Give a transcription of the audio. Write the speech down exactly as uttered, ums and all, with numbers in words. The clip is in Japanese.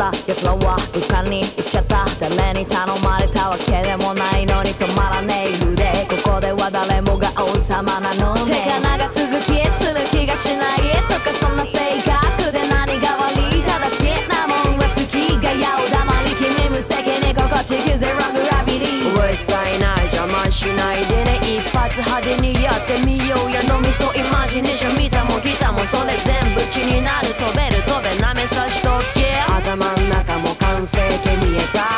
さ奴らは床に行っちゃった。誰に頼まれたわけでもないのに止まらねえ腕。ここでは誰もが王様なのね。手が長続きする気がしないとかそんな性格で何が悪い。ただ好きなもんは好きがやお黙り君無責任心地ゼログラビティ。うるさいない邪魔しないでね。一発派手にやってみようや脳みそイマジネーション見たもん来たもんそれ全部血になる